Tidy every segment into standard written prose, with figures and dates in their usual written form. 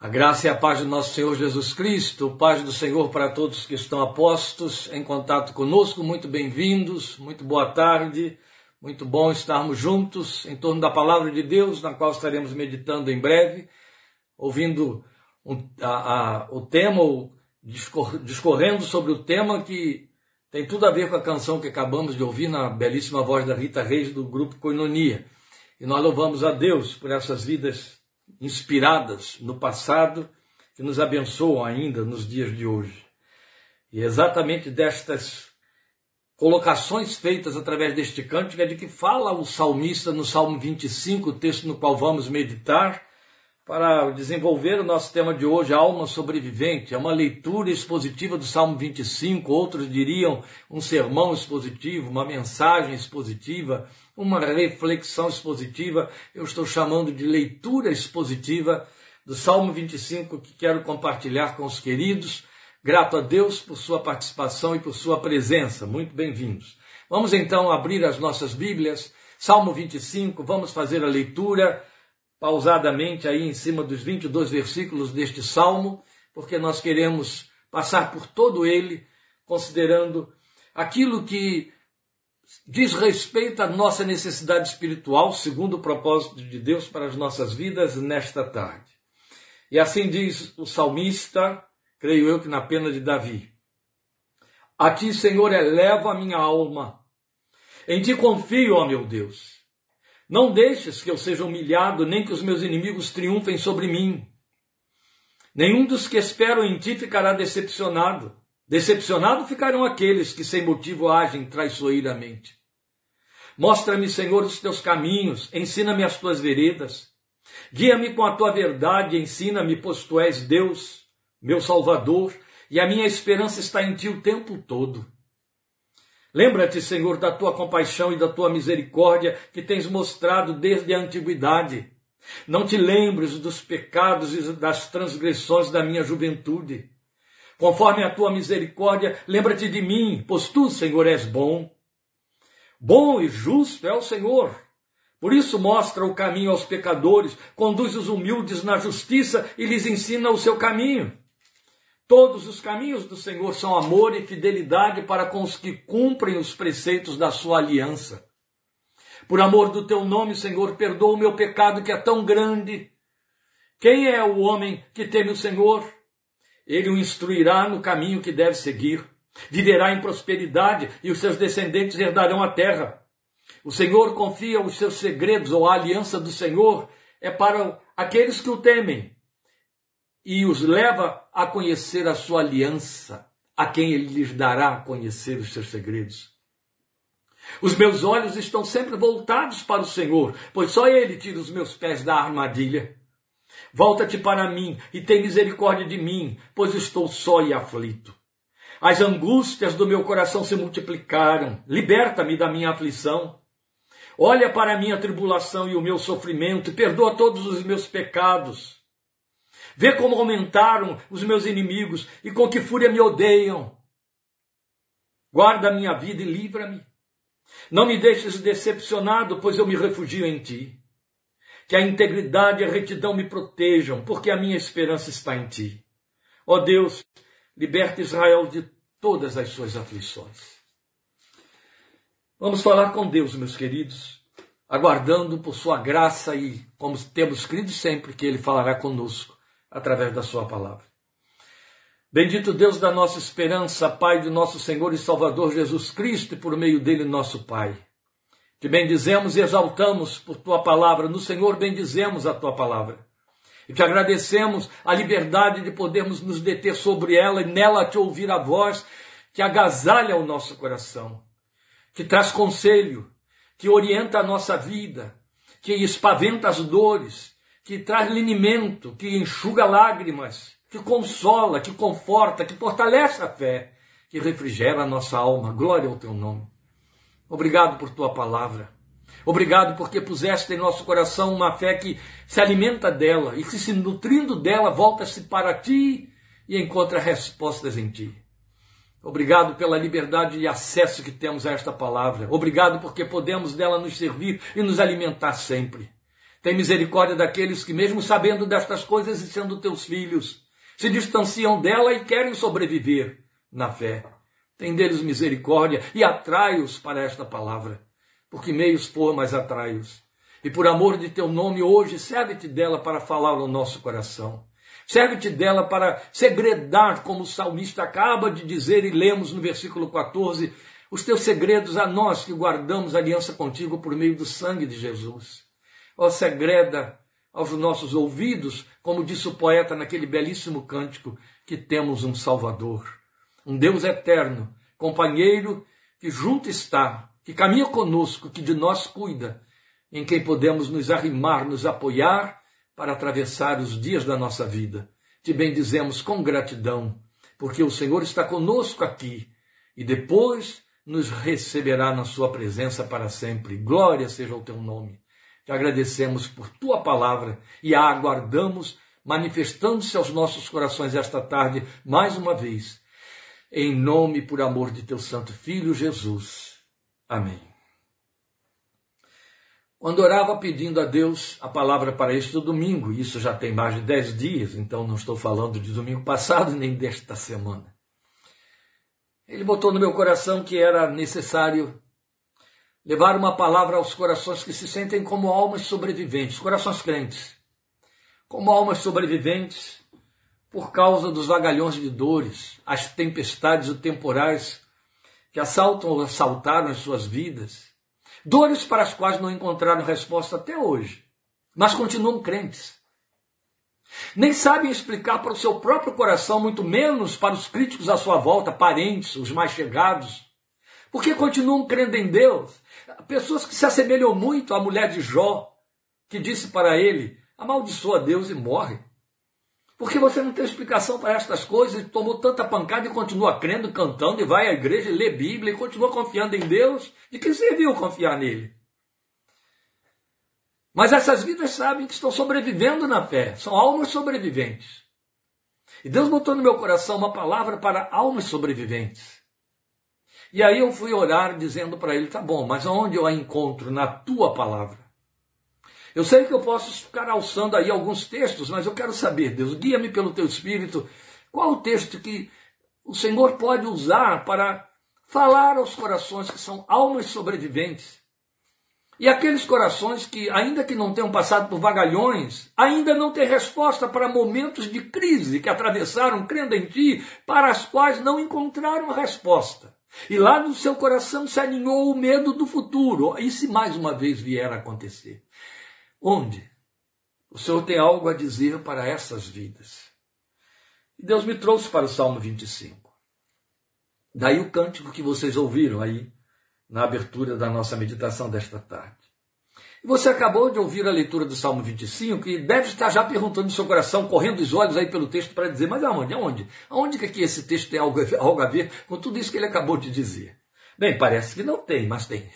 A graça e a paz do nosso Senhor Jesus Cristo, paz do Senhor para todos que estão apostos em contato conosco, muito bem-vindos, muito boa tarde, muito bom estarmos juntos em torno da Palavra de Deus, na qual estaremos meditando em breve, ouvindo o tema, discorrendo sobre o tema que tem tudo a ver com a canção que acabamos de ouvir na belíssima voz da Rita Reis do grupo Koinonia. E nós louvamos a Deus por essas vidas inspiradas no passado, que nos abençoam ainda nos dias de hoje. E exatamente destas colocações feitas através deste cântico é de que fala o salmista no Salmo 25, o texto no qual vamos meditar, para desenvolver o nosso tema de hoje, a alma sobrevivente. É uma leitura expositiva do Salmo 25, outros diriam um sermão expositivo, uma mensagem expositiva, uma reflexão expositiva. Eu estou chamando de leitura expositiva do Salmo 25, que quero compartilhar com os queridos. Grato a Deus por sua participação e por sua presença. Muito bem-vindos. Vamos então abrir as nossas Bíblias, Salmo 25, vamos fazer a leitura pausadamente aí em cima dos 22 versículos deste Salmo, porque nós queremos passar por todo ele, considerando aquilo que diz respeito à nossa necessidade espiritual, segundo o propósito de Deus para as nossas vidas nesta tarde. E assim diz o salmista, creio eu que na pena de Davi: A ti, Senhor, elevo a minha alma. Em ti confio, ó meu Deus. Não deixes que eu seja humilhado, nem que os meus inimigos triunfem sobre mim. Nenhum dos que esperam em ti ficará decepcionado. Decepcionado ficarão aqueles que sem motivo agem traiçoeiramente. Mostra-me, Senhor, os teus caminhos, ensina-me as tuas veredas. Guia-me com a tua verdade, ensina-me, pois tu és Deus, meu Salvador, e a minha esperança está em ti o tempo todo. Lembra-te, Senhor, da tua compaixão e da tua misericórdia que tens mostrado desde a antiguidade. Não te lembres dos pecados e das transgressões da minha juventude. Conforme a tua misericórdia, lembra-te de mim, pois tu, Senhor, és bom. Bom e justo é o Senhor. Por isso mostra o caminho aos pecadores, conduz os humildes na justiça e lhes ensina o seu caminho. Todos os caminhos do Senhor são amor e fidelidade para com os que cumprem os preceitos da sua aliança. Por amor do teu nome, Senhor, perdoa o meu pecado que é tão grande. Quem é o homem que teme o Senhor? Ele o instruirá no caminho que deve seguir. Viverá em prosperidade e os seus descendentes herdarão a terra. O Senhor confia os seus segredos, ou a aliança do Senhor é para aqueles que o temem, e os leva a conhecer a sua aliança, a quem ele lhes dará a conhecer os seus segredos. Os meus olhos estão sempre voltados para o Senhor, pois só ele tira os meus pés da armadilha. Volta-te para mim e tem misericórdia de mim, pois estou só e aflito. As angústias do meu coração se multiplicaram, liberta-me da minha aflição. Olha para a minha tribulação e o meu sofrimento, e perdoa todos os meus pecados. Vê como aumentaram os meus inimigos e com que fúria me odeiam. Guarda a minha vida e livra-me. Não me deixes decepcionado, pois eu me refugio em ti. Que a integridade e a retidão me protejam, porque a minha esperança está em ti. Ó Deus, liberta Israel de todas as suas aflições. Vamos falar com Deus, meus queridos, aguardando por sua graça e, como temos crido sempre, que Ele falará conosco através da sua palavra. Bendito Deus da nossa esperança, Pai de nosso Senhor e Salvador Jesus Cristo, e por meio dele nosso Pai. Te bendizemos e exaltamos por tua palavra. No Senhor bendizemos a tua palavra. E te agradecemos a liberdade de podermos nos deter sobre ela e nela te ouvir a voz que agasalha o nosso coração, que traz conselho, que orienta a nossa vida, que espaventa as dores, que traz linimento, que enxuga lágrimas, que consola, que conforta, que fortalece a fé, que refrigera a nossa alma. Glória ao teu nome. Obrigado por tua palavra. Obrigado porque puseste em nosso coração uma fé que se alimenta dela e que, se nutrindo dela, volta-se para ti e encontra respostas em ti. Obrigado pela liberdade e acesso que temos a esta palavra. Obrigado porque podemos dela nos servir e nos alimentar sempre. Tem misericórdia daqueles que, mesmo sabendo destas coisas e sendo teus filhos, se distanciam dela e querem sobreviver na fé. Tem deles misericórdia e atrai-os para esta palavra. Por que meios for, mas atrai-os. E por amor de teu nome, hoje, serve-te dela para falar ao nosso coração. Serve-te dela para segredar, como o salmista acaba de dizer, e lemos no versículo 14, os teus segredos a nós que guardamos aliança contigo por meio do sangue de Jesus. Ó, segreda aos nossos ouvidos, como disse o poeta naquele belíssimo cântico, que temos um Salvador, um Deus eterno, companheiro que junto está, que caminha conosco, que de nós cuida, em quem podemos nos arrimar, nos apoiar para atravessar os dias da nossa vida. Te bendizemos com gratidão, porque o Senhor está conosco aqui e depois nos receberá na sua presença para sempre. Glória seja o teu nome. Te agradecemos por tua palavra e a aguardamos manifestando-se aos nossos corações esta tarde mais uma vez. Em nome e por amor de teu santo Filho Jesus. Amém. Quando orava pedindo a Deus a palavra para este domingo, e isso já tem mais de 10 dias, então não estou falando de domingo passado nem desta semana. Ele botou no meu coração que era necessário levar uma palavra aos corações que se sentem como almas sobreviventes, corações crentes, como almas sobreviventes por causa dos vagalhões de dores, as tempestades e temporais que assaltam ou assaltaram as suas vidas. Dores para as quais não encontraram resposta até hoje, mas continuam crentes. Nem sabem explicar para o seu próprio coração, muito menos para os críticos à sua volta, parentes, os mais chegados, porque continuam crendo em Deus. Pessoas que se assemelham muito à mulher de Jó, que disse para ele, amaldiçoa Deus e morre. Porque você não tem explicação para estas coisas, e tomou tanta pancada e continua crendo, cantando, e vai à igreja e lê Bíblia, e continua confiando em Deus. De que serviu confiar nele? Mas essas vidas sabem que estão sobrevivendo na fé, são almas sobreviventes. E Deus botou no meu coração uma palavra para almas sobreviventes. E aí eu fui orar dizendo para ele, tá bom, mas aonde eu a encontro na tua palavra? Eu sei que eu posso ficar alçando aí alguns textos, mas eu quero saber, Deus, guia-me pelo teu Espírito, qual o texto que o Senhor pode usar para falar aos corações que são almas sobreviventes. E aqueles corações que, ainda que não tenham passado por vagalhões, ainda não têm resposta para momentos de crise que atravessaram crendo em ti, para as quais não encontraram resposta. E lá no seu coração se aninhou o medo do futuro. E se mais uma vez vier a acontecer? Onde? O Senhor tem algo a dizer para essas vidas. E Deus me trouxe para o Salmo 25. Daí o cântico que vocês ouviram aí na abertura da nossa meditação desta tarde. E você acabou de ouvir a leitura do Salmo 25 e deve estar já perguntando no seu coração, correndo os olhos aí pelo texto para dizer, mas aonde? Aonde? Aonde que aqui esse texto tem algo a ver com tudo isso que ele acabou de dizer? Bem, parece que não tem, mas tem.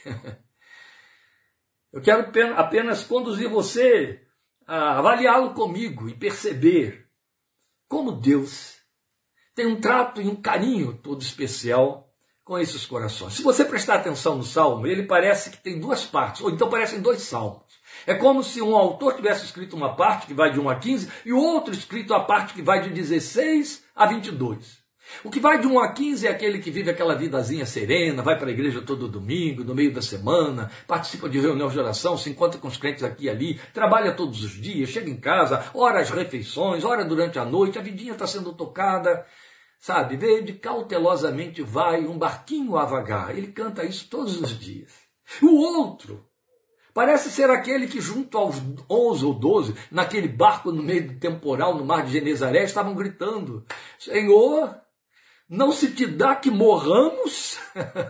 Eu quero apenas conduzir você a avaliá-lo comigo e perceber como Deus tem um trato e um carinho todo especial com esses corações. Se você prestar atenção no Salmo, ele parece que tem duas partes, ou então parecem dois salmos. É como se um autor tivesse escrito uma parte que vai de 1 a 15 e o outro escrito a parte que vai de 16 a 22. O que vai de 1 a 15 é aquele que vive aquela vidazinha serena, vai para a igreja todo domingo, no meio da semana, participa de reunião de oração, se encontra com os crentes aqui e ali, trabalha todos os dias, chega em casa, ora as refeições, ora durante a noite, a vidinha está sendo tocada, sabe? Verde cautelosamente vai um barquinho a vagar. Ele canta isso todos os dias. O outro parece ser aquele que junto aos 11 ou 12, naquele barco no meio do temporal, no mar de Genezaré, estavam gritando, Senhor, não se te dá que morramos?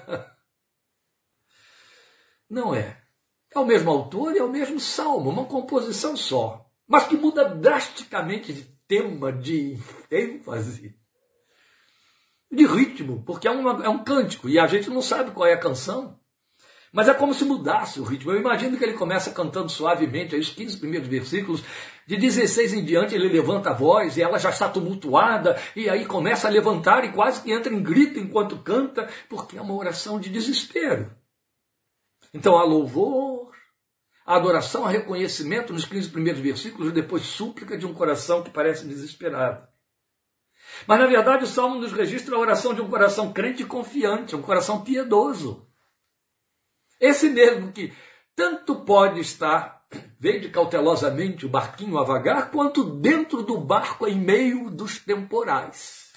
Não é. É o mesmo autor e é o mesmo salmo, uma composição só, mas que muda drasticamente de tema, de ênfase, de ritmo, porque é um cântico e a gente não sabe qual é a canção, mas é como se mudasse o ritmo. Eu imagino que ele começa cantando suavemente, aí os 15 primeiros versículos, de 16 em diante ele levanta a voz e ela já está tumultuada, e aí começa a levantar e quase que entra em grito enquanto canta, porque é uma oração de desespero. Então há louvor, a adoração, a reconhecimento nos 15 primeiros versículos, e depois súplica de um coração que parece desesperado. Mas, na verdade, o Salmo nos registra a oração de um coração crente e confiante, um coração piedoso. Esse mesmo que tanto pode estar, vede cautelosamente o barquinho a vagar, quanto dentro do barco em meio dos temporais.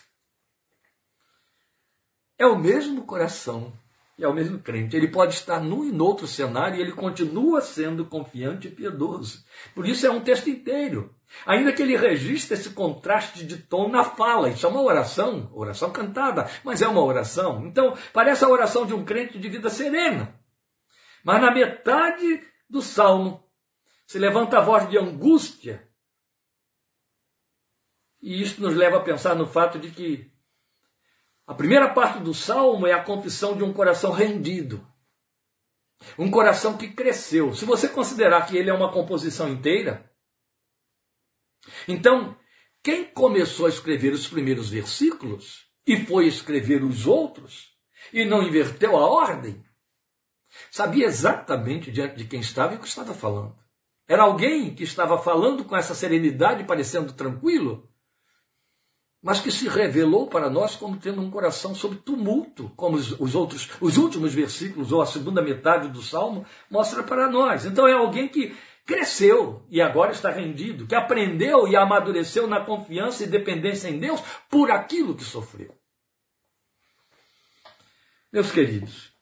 É o mesmo coração, é o mesmo crente. Ele pode estar num e no outro cenário e ele continua sendo confiante e piedoso. Por isso é um texto inteiro. Ainda que ele registre esse contraste de tom na fala. Isso é uma oração cantada, mas é uma oração. Então, parece a oração de um crente de vida serena. Mas na metade do salmo se levanta a voz de angústia. E isso nos leva a pensar no fato de que a primeira parte do salmo é a confissão de um coração rendido. Um coração que cresceu. Se você considerar que ele é uma composição inteira, então, quem começou a escrever os primeiros versículos e foi escrever os outros e não inverteu a ordem, sabia exatamente diante de quem estava e o que estava falando. Era alguém que estava falando com essa serenidade, parecendo tranquilo, mas que se revelou para nós como tendo um coração sob tumulto, como os últimos versículos, ou a segunda metade do Salmo, mostra para nós. Então é alguém que cresceu e agora está rendido, que aprendeu e amadureceu na confiança e dependência em Deus por aquilo que sofreu. Meus queridos,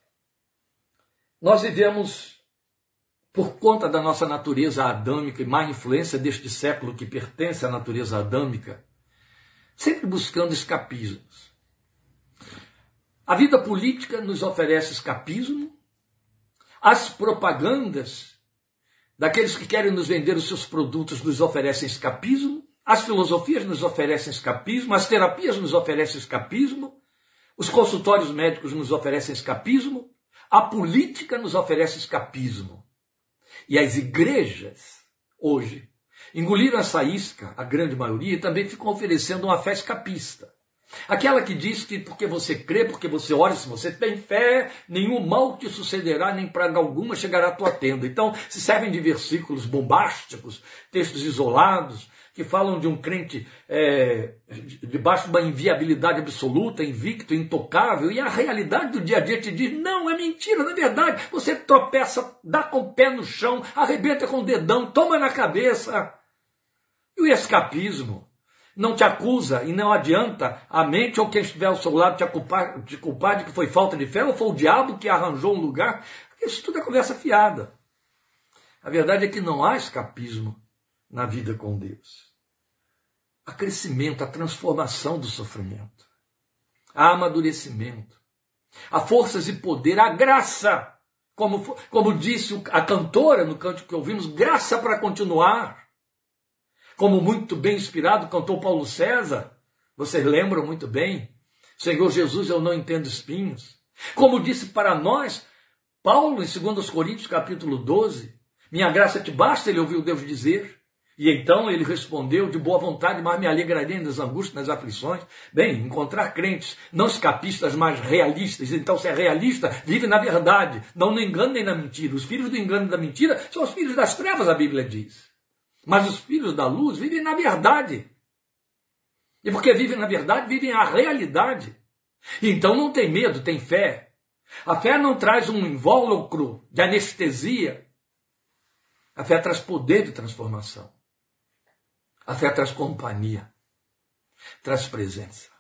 nós vivemos, por conta da nossa natureza adâmica e má influência deste século que pertence à natureza adâmica, sempre buscando escapismos. A vida política nos oferece escapismo, as propagandas daqueles que querem nos vender os seus produtos nos oferecem escapismo, as filosofias nos oferecem escapismo, as terapias nos oferecem escapismo, os consultórios médicos nos oferecem escapismo, a política nos oferece escapismo. E as igrejas, hoje, engoliram essa isca, a grande maioria, e também ficam oferecendo uma fé escapista. Aquela que diz que porque você crê, porque você ora, se você tem fé, nenhum mal te sucederá, nem praga alguma chegará à tua tenda. Então, se servem de versículos bombásticos, textos isolados, que falam de um crente debaixo de uma inviabilidade absoluta, invicto, intocável, e a realidade do dia a dia te diz, não, é mentira, não é verdade. Você tropeça, dá com o pé no chão, arrebenta com o dedão, toma na cabeça. E o escapismo não te acusa e não adianta a mente ou quem estiver ao seu lado te culpar de que foi falta de fé ou foi o diabo que arranjou um lugar. Isso tudo é conversa fiada. A verdade é que não há escapismo na vida com Deus. Há crescimento, há transformação do sofrimento. Há amadurecimento. Há forças e poder, há graça. Como disse a cantora no canto que ouvimos, graça para continuar. Como muito bem inspirado cantou Paulo César, vocês lembram muito bem, Senhor Jesus, eu não entendo espinhos. Como disse para nós, Paulo, em 2 Coríntios capítulo 12, minha graça te basta, ele ouviu Deus dizer. E então ele respondeu, de boa vontade, mas me alegrarei nas angústias, nas aflições. Bem, encontrar crentes, não escapistas, mas realistas. Então, se é realista, vive na verdade, não no engano nem na mentira. Os filhos do engano e da mentira são os filhos das trevas, a Bíblia diz. Mas os filhos da luz vivem na verdade. E porque vivem na verdade, vivem a realidade. Então não tem medo, tem fé. A fé não traz um invólucro de anestesia. A fé traz poder de transformação. A fé traz companhia. Traz presença.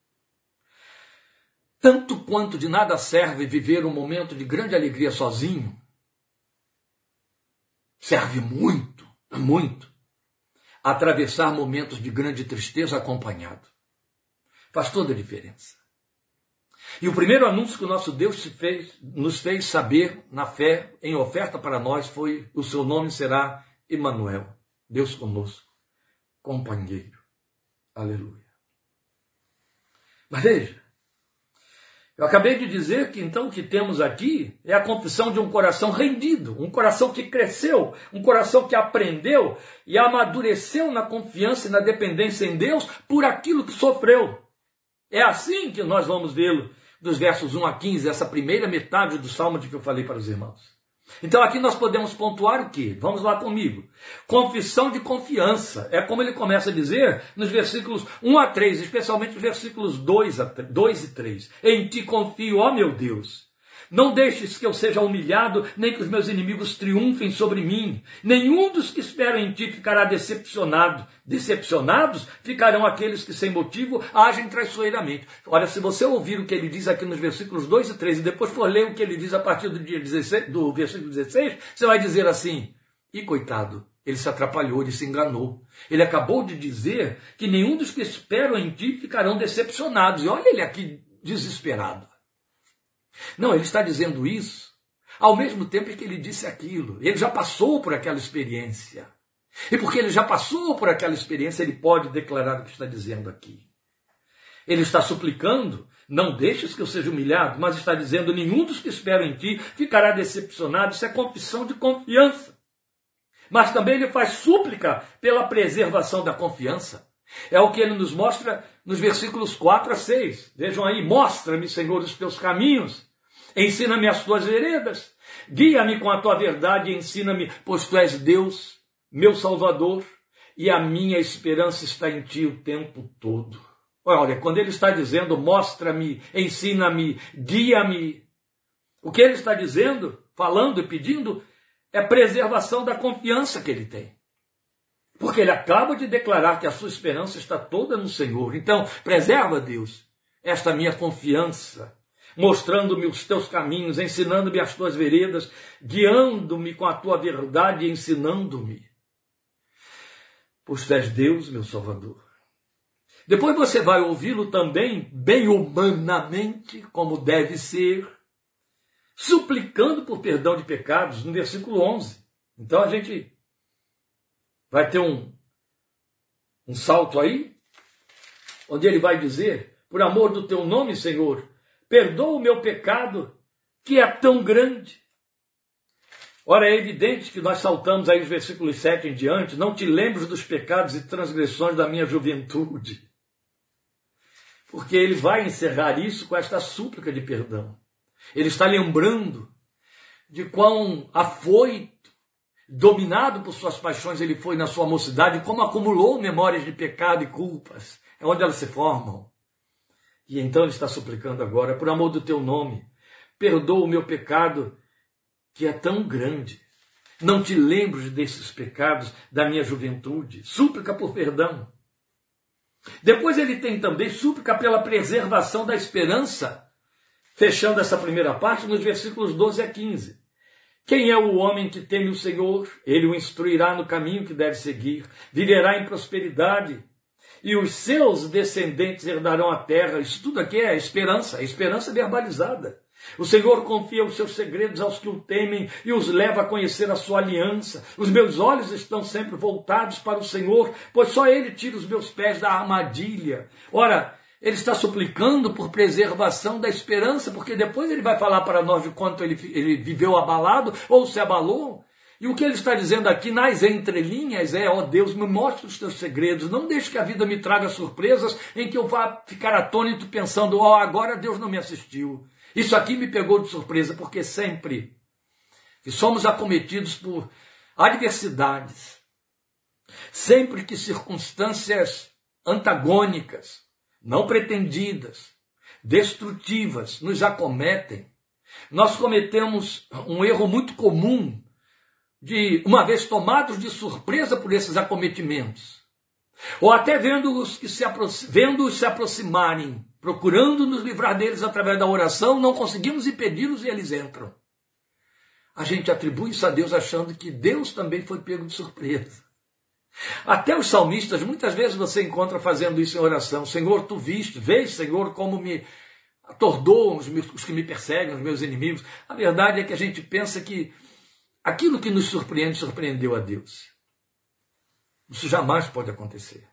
Tanto quanto de nada serve viver um momento de grande alegria sozinho, serve muito atravessar momentos de grande tristeza acompanhado. Faz toda a diferença. E o primeiro anúncio que o nosso Deus nos fez saber na fé, em oferta para nós, foi: o seu nome será Emanuel, Deus conosco, companheiro. Aleluia. Mas veja, eu acabei de dizer que então o que temos aqui é a confissão de um coração rendido, um coração que cresceu, um coração que aprendeu e amadureceu na confiança e na dependência em Deus por aquilo que sofreu. É assim que nós vamos vê-lo dos versos 1 a 15, essa primeira metade do salmo de que eu falei para os irmãos. Então aqui nós podemos pontuar o quê? Vamos lá comigo. Confissão de confiança. É como ele começa a dizer nos versículos 1 a 3, especialmente os versículos 2 e 3. Em ti confio, ó meu Deus. Não deixes que eu seja humilhado, nem que os meus inimigos triunfem sobre mim. Nenhum dos que esperam em ti ficará decepcionado. Decepcionados ficarão aqueles que sem motivo agem traiçoeiramente. Olha, se você ouvir o que ele diz aqui nos versículos 2 e 3 e depois for ler o que ele diz a partir do versículo 16, você vai dizer assim, e coitado, ele se atrapalhou, ele se enganou. Ele acabou de dizer que nenhum dos que esperam em ti ficarão decepcionados. E olha ele aqui desesperado. Não, ele está dizendo isso ao mesmo tempo em que ele disse aquilo. Ele já passou por aquela experiência. E porque ele já passou por aquela experiência, ele pode declarar o que está dizendo aqui. Ele está suplicando, não deixes que eu seja humilhado, mas está dizendo, nenhum dos que esperam em ti ficará decepcionado. Isso é confissão de confiança. Mas também ele faz súplica pela preservação da confiança. É o que ele nos mostra nos versículos 4 a 6. Vejam aí, mostra-me, Senhor, os teus caminhos, ensina-me as tuas veredas, guia-me com a tua verdade e ensina-me, pois tu és Deus, meu Salvador, e a minha esperança está em ti o tempo todo. Olha, quando ele está dizendo, mostra-me, ensina-me, guia-me, o que ele está dizendo, falando e pedindo, é preservação da confiança que ele tem. Porque ele acaba de declarar que a sua esperança está toda no Senhor. Então, preserva, Deus, esta minha confiança, mostrando-me os teus caminhos, ensinando-me as tuas veredas, guiando-me com a tua verdade e ensinando-me. Pois tu és Deus, meu Salvador. Depois você vai ouvi-lo também, bem humanamente, como deve ser, suplicando por perdão de pecados, no versículo 11. Então a gente vai ter um salto aí, onde ele vai dizer, por amor do teu nome, Senhor, perdoa o meu pecado, que é tão grande. Ora, é evidente que nós saltamos aí os versículos 7 em diante, não te lembres dos pecados e transgressões da minha juventude. Porque ele vai encerrar isso com esta súplica de perdão. Ele está lembrando de quão afoito, dominado por suas paixões ele foi na sua mocidade, como acumulou memórias de pecado e culpas, é onde elas se formam. E então ele está suplicando agora, por amor do teu nome, perdoa o meu pecado, que é tão grande. Não te lembres desses pecados da minha juventude. Súplica por perdão. Depois ele tem também súplica pela preservação da esperança, fechando essa primeira parte nos versículos 12 a 15. Quem é o homem que teme o Senhor? Ele o instruirá no caminho que deve seguir, viverá em prosperidade, e os seus descendentes herdarão a terra. Isso tudo aqui é esperança verbalizada. O Senhor confia os seus segredos aos que o temem e os leva a conhecer a sua aliança. Os meus olhos estão sempre voltados para o Senhor, pois só Ele tira os meus pés da armadilha. Ora, ele está suplicando por preservação da esperança, porque depois ele vai falar para nós de quanto ele viveu abalado ou se abalou. E o que ele está dizendo aqui nas entrelinhas é, ó Deus, me mostre os teus segredos, não deixe que a vida me traga surpresas em que eu vá ficar atônito pensando, ó, agora Deus não me assistiu. Isso aqui me pegou de surpresa, porque sempre que somos acometidos por adversidades, sempre que circunstâncias antagônicas, não pretendidas, destrutivas, nos acometem, nós cometemos um erro muito comum de, uma vez tomados de surpresa por esses acometimentos, ou até vendo-os se aproximarem, procurando nos livrar deles através da oração, não conseguimos impedi-los e eles entram. A gente atribui isso a Deus achando que Deus também foi pego de surpresa. Até os salmistas, muitas vezes você encontra fazendo isso em oração. Senhor, tu vês, Senhor, como me atordoam os que me perseguem, os meus inimigos. A verdade é que a gente pensa que aquilo que nos surpreende, surpreendeu a Deus. Isso jamais pode acontecer.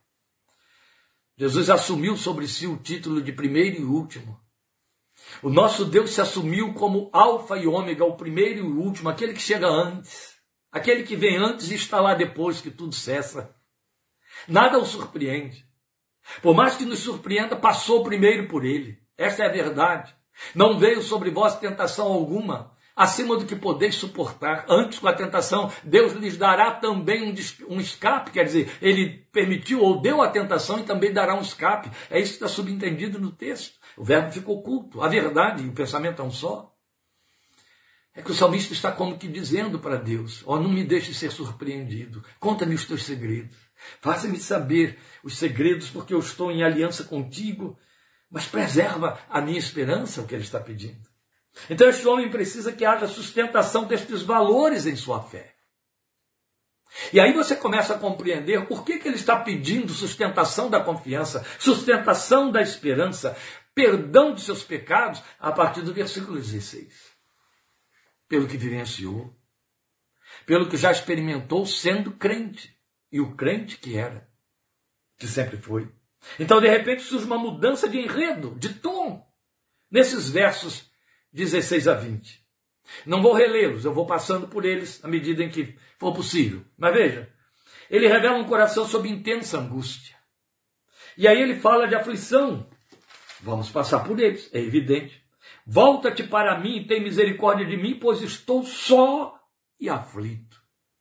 Jesus assumiu sobre si o título de primeiro e último. O nosso Deus se assumiu como alfa e ômega, o primeiro e o último, aquele que chega antes. Aquele que vem antes e está lá depois que tudo cessa. Nada o surpreende. Por mais que nos surpreenda, passou primeiro por ele. Essa é a verdade. Não veio sobre vós tentação alguma, acima do que podeis suportar. Antes, com a tentação, Deus lhes dará também um escape, quer dizer, ele permitiu ou deu a tentação e também dará um escape. É isso que está subentendido no texto. O verbo ficou oculto, a verdade e o pensamento é um só. É que o salmista está como que dizendo para Deus, não me deixe ser surpreendido, conta-me os teus segredos, faça-me saber os segredos porque eu estou em aliança contigo, mas preserva a minha esperança, é o que ele está pedindo. Então este homem precisa que haja sustentação destes valores em sua fé. E aí você começa a compreender por que ele está pedindo sustentação da confiança, sustentação da esperança, perdão de seus pecados, a partir do versículo 16. Pelo que vivenciou, pelo que já experimentou sendo crente, e o crente que era, que sempre foi. Então, de repente, surge uma mudança de enredo, de tom, nesses versos 16 a 20. Não vou relê-los, eu vou passando por eles à medida em que for possível. Mas veja, ele revela um coração sob intensa angústia. E aí ele fala de aflição. Vamos passar por eles, é evidente. Volta-te para mim e tem misericórdia de mim, pois estou só e aflito.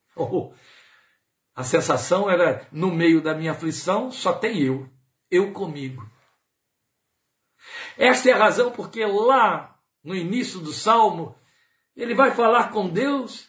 A sensação era, no meio da minha aflição, só tem eu comigo. Esta é a razão porque lá, no início do Salmo, ele vai falar com Deus,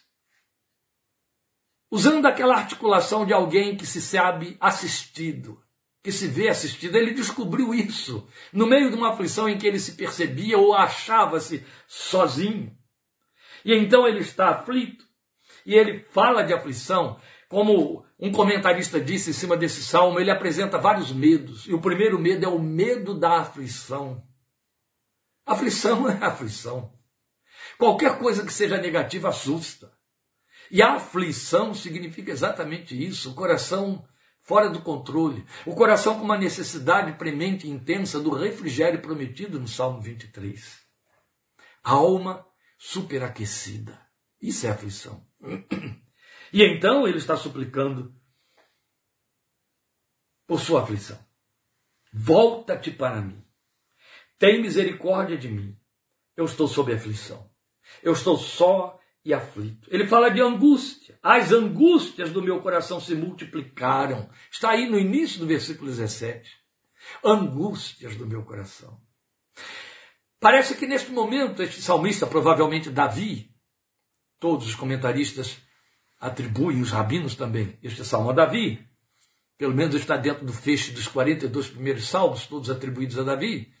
usando aquela articulação de alguém que se sabe assistido, que se vê assistido. Ele descobriu isso no meio de uma aflição em que ele se percebia ou achava-se sozinho. E então ele está aflito. E ele fala de aflição, como um comentarista disse em cima desse salmo, ele apresenta vários medos. E o primeiro medo é o medo da aflição. Aflição é aflição. Qualquer coisa que seja negativa assusta. E a aflição significa exatamente isso, o coração fora do controle, o coração com uma necessidade premente e intensa do refrigério prometido no Salmo 23. A alma superaquecida. Isso é aflição. E então ele está suplicando por sua aflição. Volta-te para mim. Tem misericórdia de mim. Eu estou sob aflição. Eu estou só e aflito. Ele fala de angústia. As angústias do meu coração se multiplicaram. Está aí no início do versículo 17. Angústias do meu coração. Parece que neste momento, este salmista, provavelmente Davi, todos os comentaristas atribuem, os rabinos também, este salmo a Davi, pelo menos está dentro do feixe dos 42 primeiros salmos, todos atribuídos a Davi.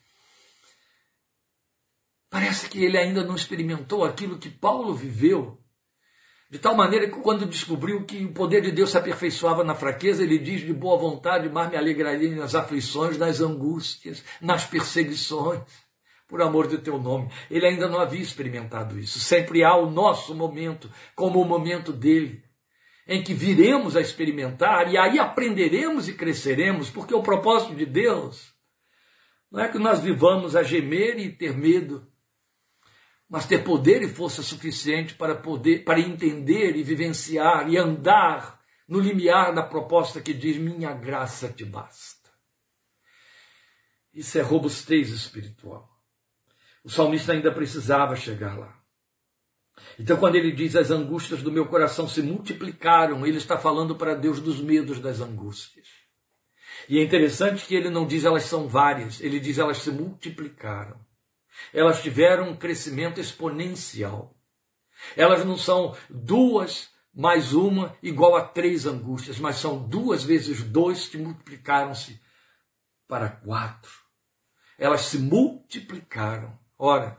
Parece que ele ainda não experimentou aquilo que Paulo viveu, de tal maneira que quando descobriu que o poder de Deus se aperfeiçoava na fraqueza, ele diz de boa vontade, mas me alegrarei nas aflições, nas angústias, nas perseguições, por amor do teu nome. Ele ainda não havia experimentado isso. Sempre há o nosso momento, como o momento dele, em que viremos a experimentar, e aí aprenderemos e cresceremos, porque o propósito de Deus não é que nós vivamos a gemer e ter medo, mas ter poder e força suficiente para entender e vivenciar e andar no limiar da proposta que diz: minha graça te basta. Isso é robustez espiritual. O salmista ainda precisava chegar lá. Então, quando ele diz: as angústias do meu coração se multiplicaram, ele está falando para Deus dos medos das angústias. E é interessante que ele não diz elas são várias, ele diz elas se multiplicaram. Elas tiveram um crescimento exponencial. Elas não são 2 mais 1 igual a 3 angústias, mas são 2 vezes 2 que multiplicaram-se para 4. Elas se multiplicaram. Ora,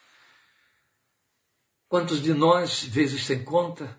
quantos de nós, vezes sem conta,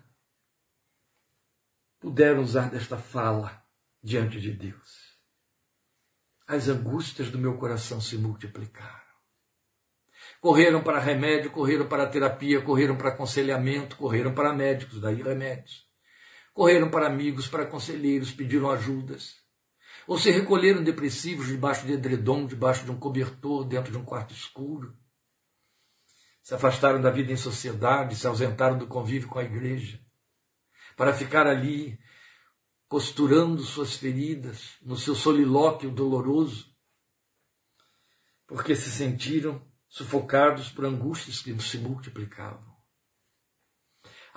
puderam usar desta fala diante de Deus? As angústias do meu coração se multiplicaram. Correram para remédio, correram para terapia, correram para aconselhamento, correram para médicos, daí remédios. Correram para amigos, para conselheiros, pediram ajudas. Ou se recolheram depressivos debaixo de edredom, debaixo de um cobertor, dentro de um quarto escuro. Se afastaram da vida em sociedade, se ausentaram do convívio com a igreja, para ficar ali costurando suas feridas, no seu solilóquio doloroso, porque se sentiram sufocados por angústias que se multiplicavam.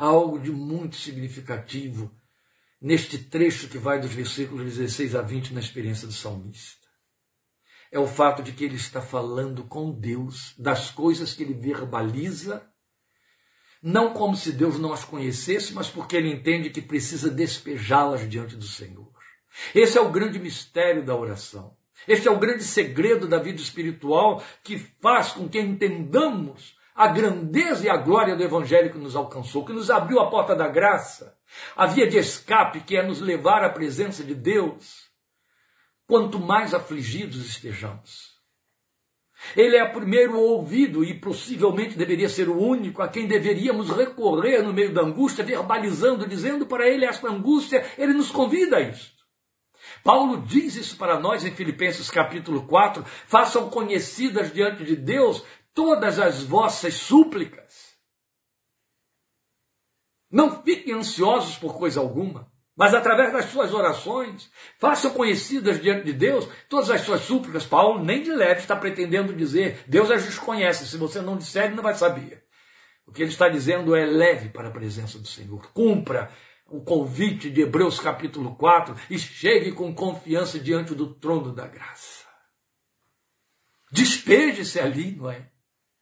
há algo de muito significativo neste trecho que vai dos versículos 16 a 20 na experiência do salmista. É o fato de que ele está falando com Deus das coisas que ele verbaliza, não como se Deus não as conhecesse, mas porque ele entende que precisa despejá-las diante do Senhor. Esse é o grande mistério da oração. Este é o grande segredo da vida espiritual que faz com que entendamos a grandeza e a glória do Evangelho que nos alcançou, que nos abriu a porta da graça, a via de escape que é nos levar à presença de Deus, quanto mais afligidos estejamos. Ele é o primeiro ouvido e possivelmente deveria ser o único a quem deveríamos recorrer no meio da angústia, verbalizando, dizendo para ele esta angústia, ele nos convida a isto. Paulo diz isso para nós em Filipenses capítulo 4, façam conhecidas diante de Deus todas as vossas súplicas. Não fiquem ansiosos por coisa alguma, mas através das suas orações, façam conhecidas diante de Deus todas as suas súplicas. Paulo nem de leve está pretendendo dizer, Deus as desconhece, se você não disser, ele não vai saber. O que ele está dizendo é leve para a presença do Senhor, cumpra o convite de Hebreus capítulo 4 e chegue com confiança diante do trono da graça. Despeje-se ali, não é?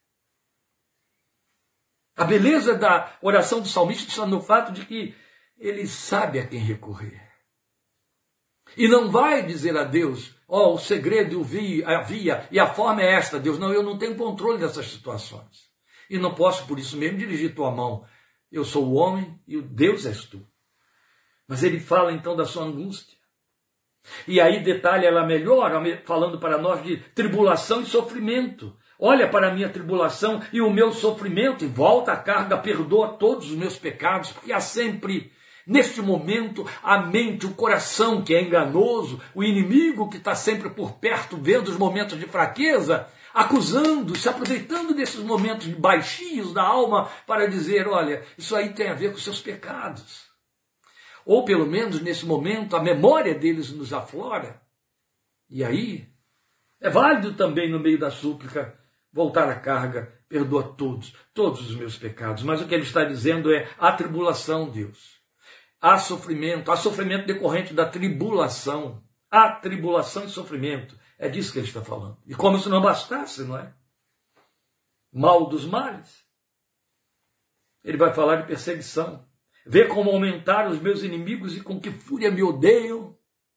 A beleza da oração do salmista está no fato de que ele sabe a quem recorrer. E não vai dizer a Deus, o segredo havia e a forma é esta, Deus. Não, eu não tenho controle dessas situações. E não posso, por isso mesmo, dirigir tua mão. Eu sou o homem e o Deus és tu. Mas ele fala então da sua angústia. E aí detalha ela melhor, falando para nós de tribulação e sofrimento. Olha para a minha tribulação e o meu sofrimento, e volta a carga, perdoa todos os meus pecados, porque há sempre, neste momento, a mente, o coração que é enganoso, o inimigo que está sempre por perto, vendo os momentos de fraqueza, acusando, se aproveitando desses momentos baixinhos da alma para dizer, olha, isso aí tem a ver com os seus pecados. Ou pelo menos nesse momento a memória deles nos aflora. E aí é válido também no meio da súplica voltar a carga, perdoa todos os meus pecados. Mas o que ele está dizendo é a tribulação, Deus. Há sofrimento decorrente da tribulação. Há tribulação e sofrimento. É disso que ele está falando. E como se não bastasse, não é? Mal dos males. Ele vai falar de perseguição. Vê como aumentaram os meus inimigos e com que fúria me odeiam.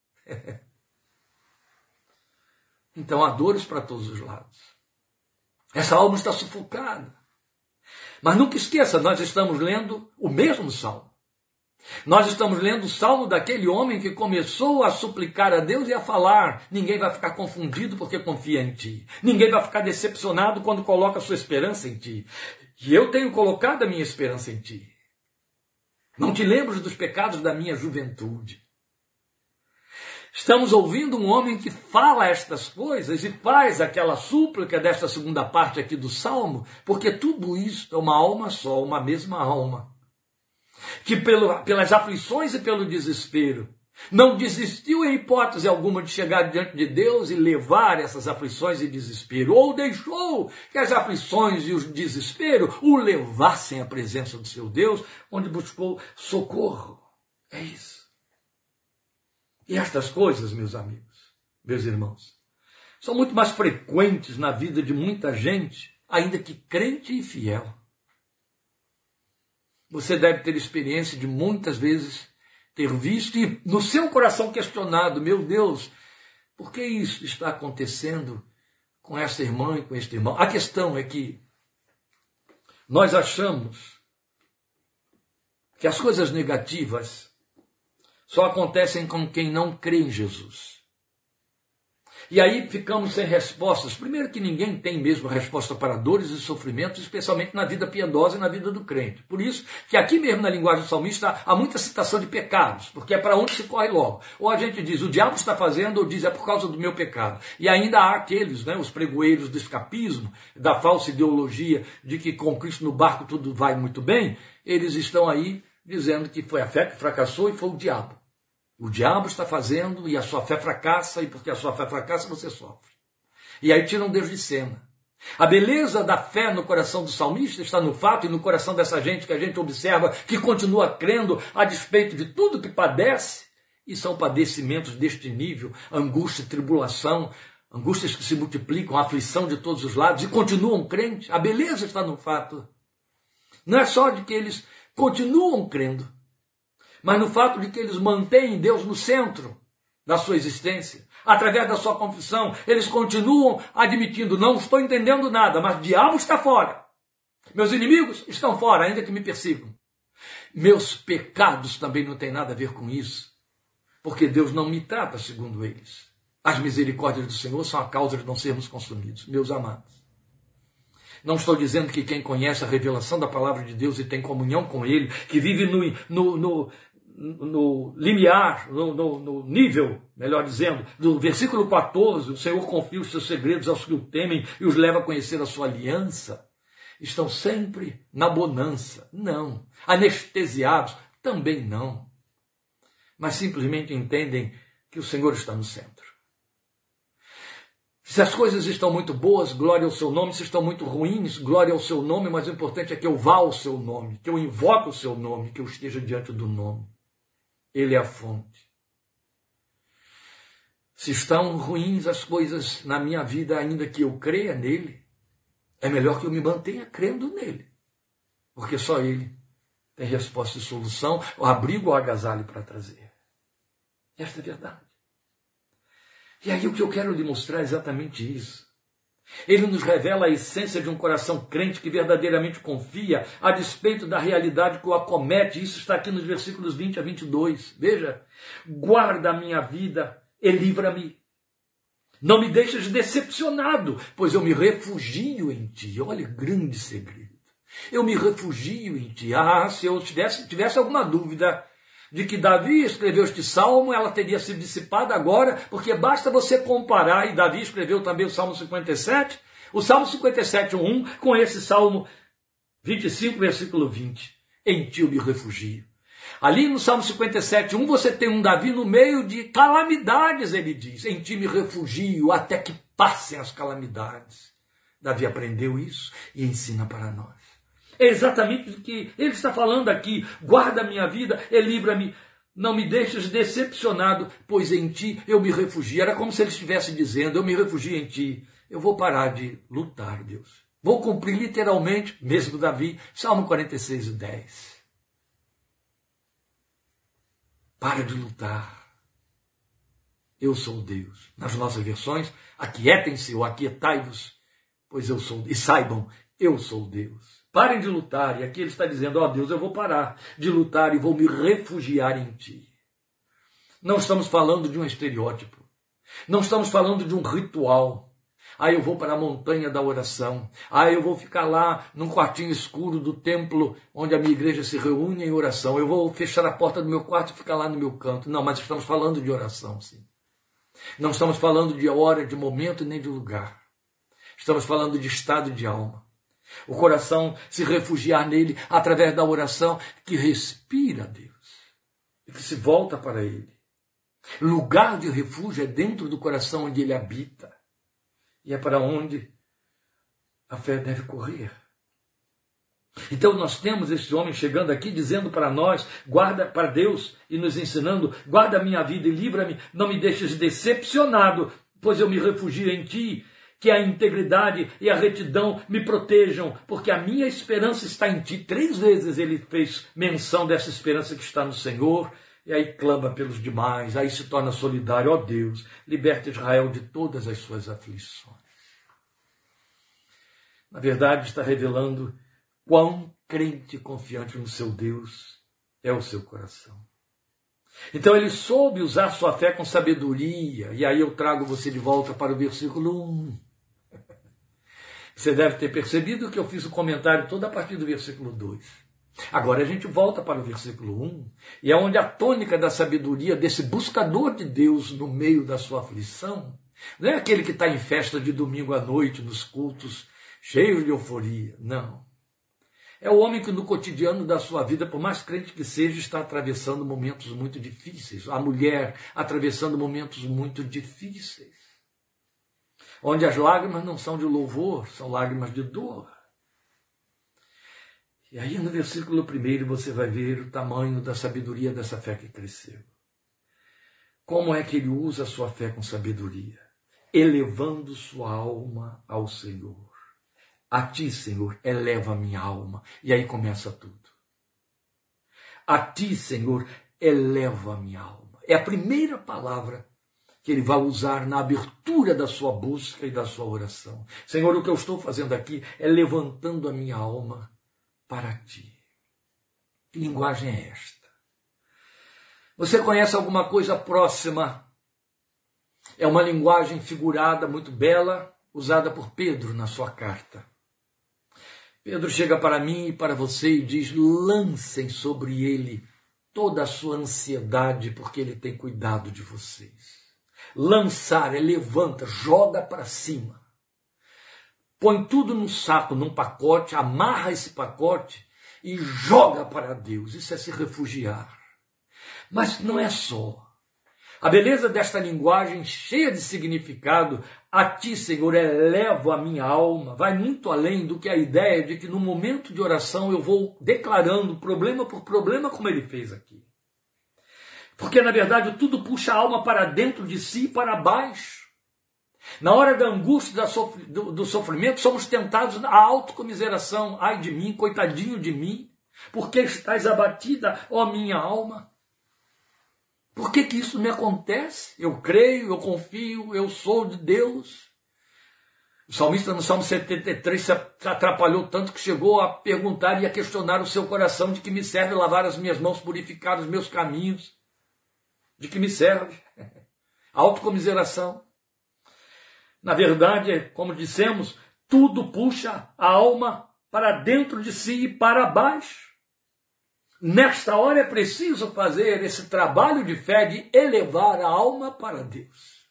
Então há dores para todos os lados. Essa alma está sufocada. Mas nunca esqueça, nós estamos lendo o mesmo salmo. Nós estamos lendo o salmo daquele homem que começou a suplicar a Deus e a falar. Ninguém vai ficar confundido porque confia em ti. Ninguém vai ficar decepcionado quando coloca a sua esperança em ti. E eu tenho colocado a minha esperança em ti. Não te lembres dos pecados da minha juventude. Estamos ouvindo um homem que fala estas coisas e faz aquela súplica desta segunda parte aqui do Salmo, porque tudo isso é uma alma só, uma mesma alma, que pelas aflições e pelo desespero não desistiu em hipótese alguma de chegar diante de Deus e levar essas aflições e desespero, ou deixou que as aflições e o desespero o levassem à presença do seu Deus, onde buscou socorro. É isso. E estas coisas, meus amigos, meus irmãos, são muito mais frequentes na vida de muita gente, ainda que crente e fiel. Você deve ter experiência de muitas vezes ter visto e no seu coração questionado, meu Deus, por que isso está acontecendo com essa irmã e com este irmão? A questão é que nós achamos que as coisas negativas só acontecem com quem não crê em Jesus. E aí ficamos sem respostas. Primeiro que ninguém tem mesmo resposta para dores e sofrimentos, especialmente na vida piedosa e na vida do crente. Por isso que aqui mesmo na linguagem do salmista há muita citação de pecados, porque é para onde se corre logo. Ou a gente diz, o diabo está fazendo, ou diz, é por causa do meu pecado. E ainda há aqueles, os pregoeiros do escapismo, da falsa ideologia de que com Cristo no barco tudo vai muito bem, eles estão aí dizendo que foi a fé que fracassou e foi o diabo. O diabo está fazendo e a sua fé fracassa, e porque a sua fé fracassa você sofre. E aí tiram Deus de cena. A beleza da fé no coração do salmista está no fato e no coração dessa gente que a gente observa que continua crendo a despeito de tudo que padece. E são padecimentos deste nível, angústia, tribulação, angústias que se multiplicam, aflição de todos os lados e continuam crentes. A beleza está no fato. Não é só de que eles continuam crendo, mas no fato de que eles mantêm Deus no centro da sua existência. Através da sua confissão, eles continuam admitindo, não estou entendendo nada, mas o diabo está fora. Meus inimigos estão fora, ainda que me persigam. Meus pecados também não têm nada a ver com isso, porque Deus não me trata segundo eles. As misericórdias do Senhor são a causa de não sermos consumidos, meus amados. Não estou dizendo que quem conhece a revelação da palavra de Deus e tem comunhão com Ele, que vive no limiar, no nível, melhor dizendo, do versículo 14, o Senhor confia os seus segredos aos que o temem e os leva a conhecer a sua aliança, estão sempre na bonança. Não. Anestesiados, também não. Mas simplesmente entendem que o Senhor está no centro. Se as coisas estão muito boas, glória ao seu nome. Se estão muito ruins, glória ao seu nome. Mas o importante é que eu vá ao seu nome, que eu invoque o seu nome, que eu esteja diante do nome. Ele é a fonte. Se estão ruins as coisas na minha vida, ainda que eu creia nele, é melhor que eu me mantenha crendo nele. Porque só ele tem resposta e solução, o abrigo ou agasalho para trazer. Esta é a verdade. E aí o que eu quero lhe mostrar é exatamente isso. Ele nos revela a essência de um coração crente que verdadeiramente confia a despeito da realidade que o acomete. Isso está aqui nos versículos 20 a 22. Veja, guarda a minha vida e livra-me. Não me deixes decepcionado, pois eu me refugio em ti. Olha, grande segredo. Eu me refugio em ti. Se eu tivesse alguma dúvida de que Davi escreveu este salmo, ela teria sido dissipada agora, porque basta você comparar, e Davi escreveu também o Salmo 57, o Salmo 57, 1, com esse Salmo 25, versículo 20. Em ti eu me refugio. Ali no Salmo 57, 1, você tem um Davi no meio de calamidades, ele diz. Em ti me refugio até que passem as calamidades. Davi aprendeu isso e ensina para nós. É exatamente o que ele está falando aqui. Guarda a minha vida e livra-me. Não me deixes decepcionado, pois em ti eu me refugio. Era como se ele estivesse dizendo, eu me refugio em ti. Eu vou parar de lutar, Deus. Vou cumprir literalmente, mesmo Davi, Salmo 46, 10. Para de lutar. Eu sou Deus. Nas nossas versões, aquietem-se ou aquietai-vos, pois eu sou. E saibam, eu sou Deus. Parem de lutar. E aqui ele está dizendo, Deus, eu vou parar de lutar e vou me refugiar em ti. Não estamos falando de um estereótipo. Não estamos falando de um ritual. Eu vou para a montanha da oração. Eu vou ficar lá num quartinho escuro do templo onde a minha igreja se reúne em oração. Eu vou fechar a porta do meu quarto e ficar lá no meu canto. Não, mas estamos falando de oração, sim. Não estamos falando de hora, de momento, nem de lugar. Estamos falando de estado de alma. O coração se refugiar nele através da oração que respira a Deus e que se volta para ele. Lugar de refúgio é dentro do coração onde ele habita. E é para onde a fé deve correr. Então nós temos esse homem chegando aqui dizendo para nós, guarda para Deus e nos ensinando, guarda a minha vida e livra-me, não me deixes decepcionado, pois eu me refugio em ti. Que a integridade e a retidão me protejam, porque a minha esperança está em ti. 3 vezes ele fez menção dessa esperança que está no Senhor, e aí clama pelos demais, aí se torna solidário. Deus, liberta Israel de todas as suas aflições. Na verdade, está revelando quão crente e confiante no seu Deus é o seu coração. Então ele soube usar sua fé com sabedoria, e aí eu trago você de volta para o versículo 1. Você deve ter percebido que eu fiz o comentário todo a partir do versículo 2. Agora a gente volta para o versículo 1, e é onde a tônica da sabedoria desse buscador de Deus no meio da sua aflição, não é aquele que está em festa de domingo à noite, nos cultos, cheio de euforia, não. É o homem que no cotidiano da sua vida, por mais crente que seja, está atravessando momentos muito difíceis. A mulher atravessando momentos muito difíceis. onde as lágrimas não são de louvor, são lágrimas de dor. E aí no versículo 1 você vai ver o tamanho da sabedoria dessa fé que cresceu. Como é que ele usa a sua fé com sabedoria? Elevando sua alma ao Senhor. A ti, Senhor, eleva a minha alma. E aí começa tudo. A ti, Senhor, eleva a minha alma. É a primeira palavra que ele vai usar na abertura da sua busca e da sua oração. Senhor, o que eu estou fazendo aqui é levantando a minha alma para ti. Que linguagem é esta? Você conhece alguma coisa próxima? É uma linguagem figurada muito bela, usada por Pedro na sua carta. Pedro chega para mim e para você e diz: lancem sobre ele toda a sua ansiedade, porque ele tem cuidado de vocês. Lançar é levanta, joga para cima. Põe tudo num saco, num pacote, amarra esse pacote e joga para Deus. Isso é se refugiar. Mas não é só. A beleza desta linguagem cheia de significado, a ti, Senhor, elevo a minha alma, vai muito além do que a ideia de que no momento de oração eu vou declarando problema por problema, como ele fez aqui. Porque, na verdade, tudo puxa a alma para dentro de si e para baixo. Na hora da angústia, do sofrimento, somos tentados à autocomiseração. Ai de mim, coitadinho de mim, por que estás abatida, ó minha alma? Por que isso me acontece? Eu creio, eu confio, eu sou de Deus. O salmista no Salmo 73 se atrapalhou tanto que chegou a perguntar e a questionar o seu coração: de que me serve lavar as minhas mãos, purificar os meus caminhos? De que me serve? Autocomiseração. Na verdade, como dissemos, tudo puxa a alma para dentro de si e para baixo. Nesta hora é preciso fazer esse trabalho de fé de elevar a alma para Deus.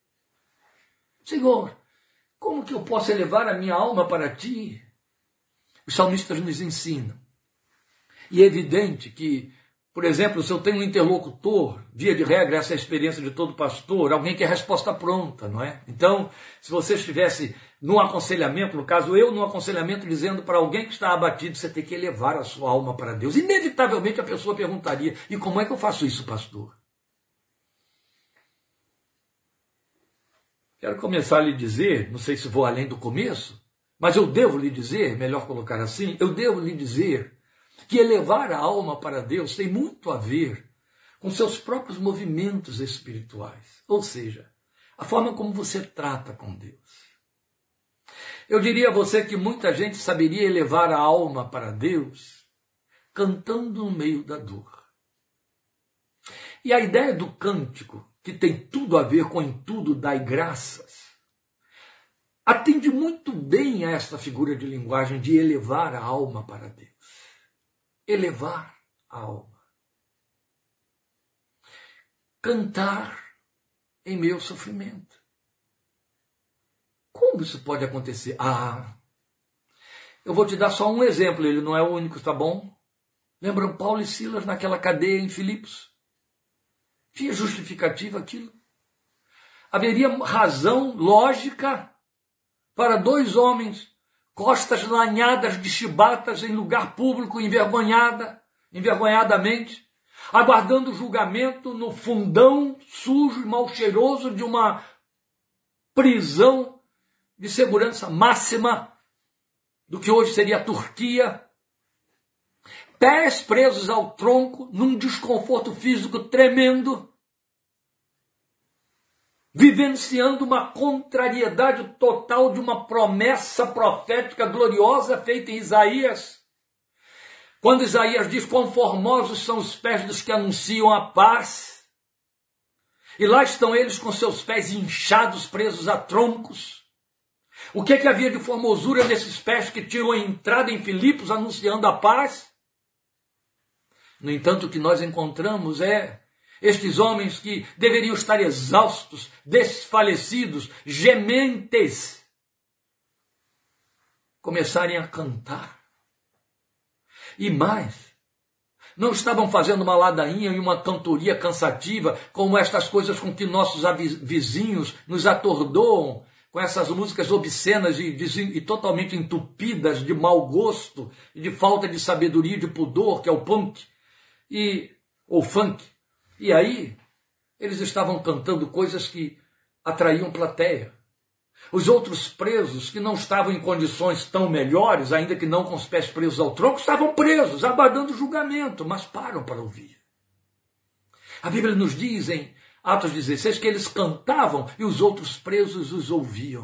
Senhor, como que eu posso elevar a minha alma para ti? Os salmistas nos ensinam. E é evidente que, por exemplo, se eu tenho um interlocutor, via de regra, essa é a experiência de todo pastor, alguém que é resposta pronta, não é? Então, se você estivesse num aconselhamento, no caso eu, num aconselhamento dizendo para alguém que está abatido, você tem que elevar a sua alma para Deus. Inevitavelmente a pessoa perguntaria: e como é que eu faço isso, pastor? Quero começar a lhe dizer, não sei se vou além do começo, mas eu devo lhe dizer, melhor colocar assim, eu devo lhe dizer que elevar a alma para Deus tem muito a ver com seus próprios movimentos espirituais. Ou seja, a forma como você trata com Deus. Eu diria a você que muita gente saberia elevar a alma para Deus cantando no meio da dor. E a ideia do cântico, que tem tudo a ver com em tudo dai graças, atende muito bem a esta figura de linguagem de elevar a alma para Deus. Elevar a alma. Cantar em meu sofrimento. Como isso pode acontecer? Eu vou te dar só um exemplo, ele não é o único, tá bom? Lembram Paulo e Silas naquela cadeia em Filipos? Tinha justificativa aquilo? Haveria razão lógica para dois homens, costas lanhadas de chibatas em lugar público, envergonhadamente, aguardando o julgamento no fundão sujo e mal cheiroso de uma prisão de segurança máxima do que hoje seria a Turquia, pés presos ao tronco, num desconforto físico tremendo, vivenciando uma contrariedade total de uma promessa profética gloriosa feita em Isaías. Quando Isaías diz: conformosos são os pés dos que anunciam a paz. E lá estão eles com seus pés inchados, presos a troncos. O que havia de formosura nesses pés que tinham entrado em Filipos anunciando a paz? No entanto, o que nós encontramos é estes homens que deveriam estar exaustos, desfalecidos, gementes, começarem a cantar. E mais, não estavam fazendo uma ladainha e uma cantoria cansativa, como estas coisas com que nossos vizinhos nos atordoam com essas músicas obscenas e totalmente entupidas de mau gosto e de falta de sabedoria e de pudor, que é o punk ou funk. E aí eles estavam cantando coisas que atraíam plateia. Os outros presos, que não estavam em condições tão melhores, ainda que não com os pés presos ao tronco, estavam presos, aguardando julgamento, mas param para ouvir. A Bíblia nos diz em Atos 16 que eles cantavam e os outros presos os ouviam.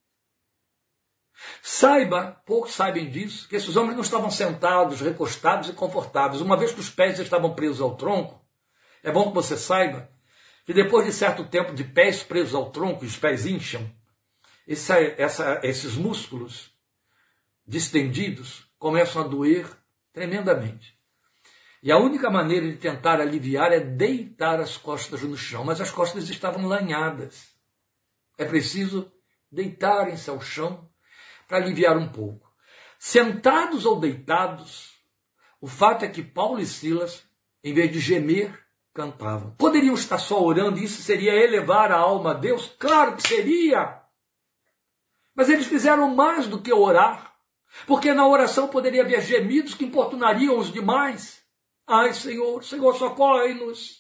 Poucos sabem disso, que esses homens não estavam sentados, recostados e confortáveis. Uma vez que os pés estavam presos ao tronco, é bom que você saiba que depois de certo tempo de pés presos ao tronco, e os pés incham, esses músculos distendidos começam a doer tremendamente. E a única maneira de tentar aliviar é deitar as costas no chão, mas as costas estavam lanhadas. É preciso deitarem-se ao chão para aliviar um pouco. Sentados ou deitados, o fato é que Paulo e Silas, em vez de gemer, cantavam. Poderiam estar só orando, e isso seria elevar a alma a Deus? Claro que seria! Mas eles fizeram mais do que orar, porque na oração poderia haver gemidos que importunariam os demais. Ai, Senhor, Senhor, socorre-nos.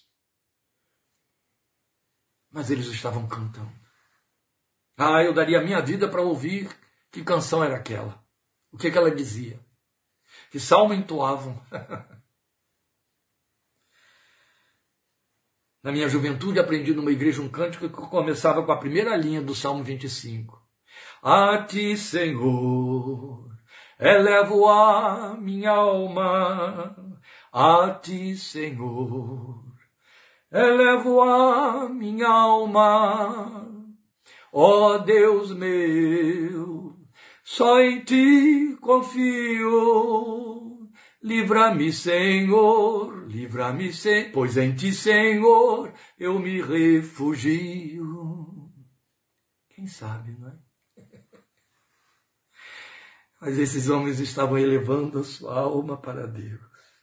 Mas eles estavam cantando. Eu daria a minha vida para ouvir que canção era aquela. O que ela dizia? Que salmo entoavam? Na minha juventude aprendi numa igreja um cântico que começava com a primeira linha do Salmo 25. A ti, Senhor, elevo a minha alma. A ti, Senhor, elevo a minha alma. Ó Deus meu, só em ti confio. Livra-me, Senhor, pois em ti, Senhor, eu me refugio. Quem sabe, não é? Mas esses homens estavam elevando a sua alma para Deus.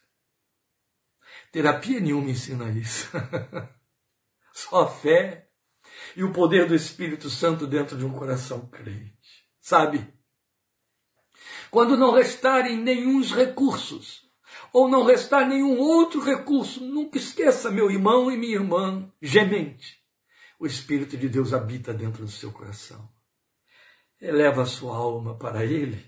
Terapia nenhuma ensina isso. Só a fé e o poder do Espírito Santo dentro de um coração crente. Sabe? Quando não restarem nenhum recursos, ou não restar nenhum outro recurso, nunca esqueça, meu irmão e minha irmã, gemente, o Espírito de Deus habita dentro do seu coração. Eleva a sua alma para Ele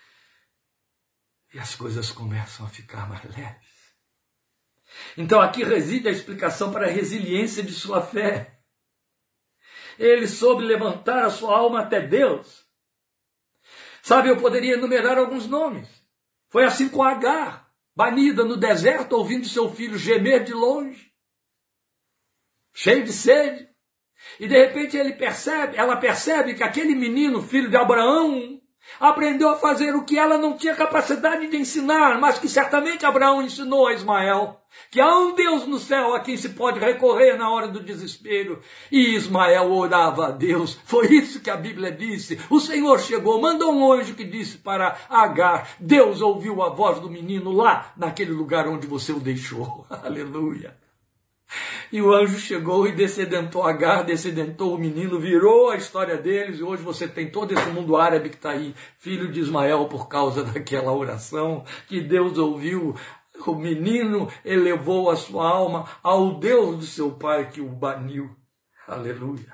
e as coisas começam a ficar mais leves. Então aqui reside a explicação para a resiliência de sua fé. Ele soube levantar a sua alma até Deus. Sabe, eu poderia enumerar alguns nomes. Foi assim com Agar, banida no deserto, ouvindo seu filho gemer de longe, cheio de sede. E de repente ela percebe que aquele menino, filho de Abraão, aprendeu a fazer o que ela não tinha capacidade de ensinar, mas que certamente Abraão ensinou a Ismael. Que há um Deus no céu a quem se pode recorrer na hora do desespero. E Ismael orava a Deus. Foi isso que a Bíblia disse. O Senhor chegou, mandou um anjo que disse para Agar: Deus ouviu a voz do menino lá, naquele lugar onde você o deixou. Aleluia. E o anjo chegou e descedentou Agar, descedentou o menino, virou a história deles, e hoje você tem todo esse mundo árabe que está aí, filho de Ismael, por causa daquela oração que Deus ouviu. O menino elevou a sua alma ao Deus do seu pai que o baniu. Aleluia.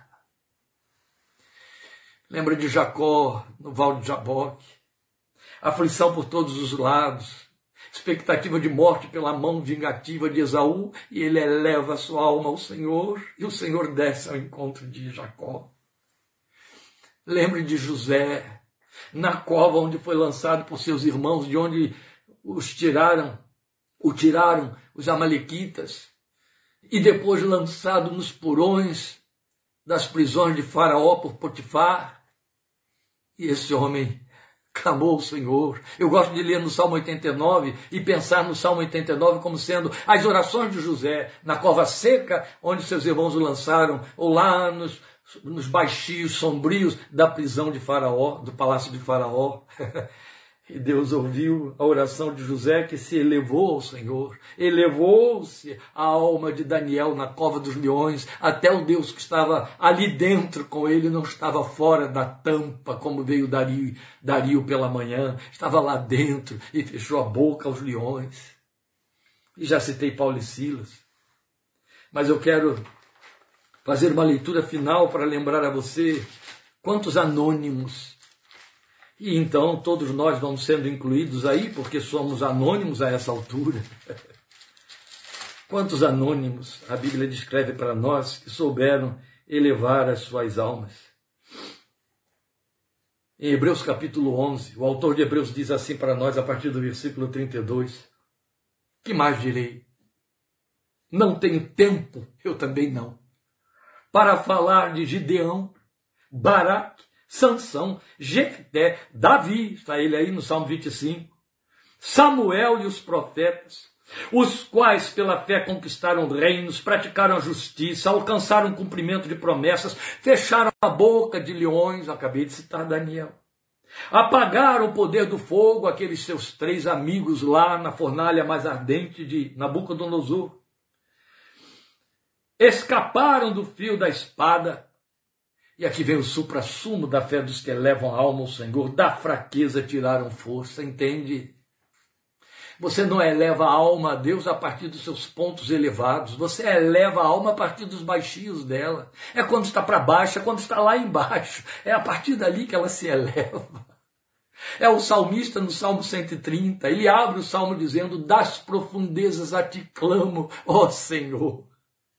Lembra de Jacó no Val de Jaboque? Aflição por todos os lados. Expectativa de morte pela mão vingativa de Esaú, e ele eleva a sua alma ao Senhor, e o Senhor desce ao encontro de Jacó. Lembre de José, na cova onde foi lançado por seus irmãos, de onde o tiraram os amalequitas, e depois lançado nos porões das prisões de Faraó por Potifar. E esse homem clamou ao Senhor. Eu gosto de ler no Salmo 89 e pensar no Salmo 89 como sendo as orações de José na cova seca, onde seus irmãos o lançaram, ou lá nos baixios sombrios da prisão de Faraó, do palácio de Faraó. E Deus ouviu a oração de José, que se elevou ao Senhor. Elevou-se a alma de Daniel na cova dos leões, até o Deus que estava ali dentro com ele, não estava fora da tampa, como veio Dario pela manhã. Estava lá dentro e fechou a boca aos leões. E já citei Paulo e Silas. Mas eu quero fazer uma leitura final para lembrar a você quantos anônimos. E então todos nós vamos sendo incluídos aí, porque somos anônimos a essa altura. Quantos anônimos a Bíblia descreve para nós que souberam elevar as suas almas. Em Hebreus capítulo 11, o autor de Hebreus diz assim para nós a partir do versículo 32. Que mais direi? Não tenho tempo, eu também não, para falar de Gideão, Baraque, Sansão, Jefté, Davi, está ele aí no Salmo 25, Samuel e os profetas, os quais pela fé conquistaram reinos, praticaram a justiça, alcançaram o cumprimento de promessas, fecharam a boca de leões, acabei de citar Daniel, apagaram o poder do fogo, aqueles seus 3 amigos lá na fornalha mais ardente de Nabucodonosor, escaparam do fio da espada. E aqui vem o suprassumo da fé dos que elevam a alma ao Senhor. Da fraqueza tiraram força, entende? Você não eleva a alma a Deus a partir dos seus pontos elevados. Você eleva a alma a partir dos baixinhos dela. É quando está para baixo, é quando está lá embaixo. É a partir dali que ela se eleva. É o salmista no Salmo 130. Ele abre o Salmo dizendo, das profundezas a ti clamo, ó Senhor.